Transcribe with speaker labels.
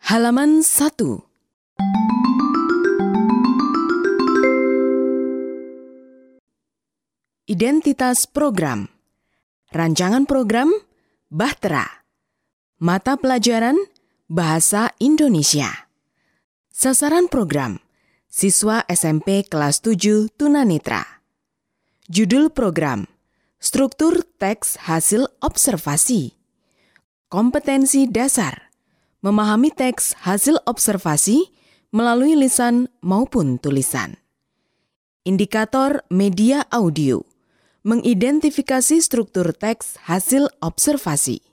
Speaker 1: Halaman 1. Identitas program. Rancangan program Bahtera. Mata pelajaran Bahasa Indonesia. Sasaran program siswa SMP kelas 7 tunanetra. Judul program Struktur teks hasil observasi. Kompetensi dasar memahami teks hasil observasi melalui lisan maupun tulisan. Indikator media audio mengidentifikasi struktur teks hasil observasi.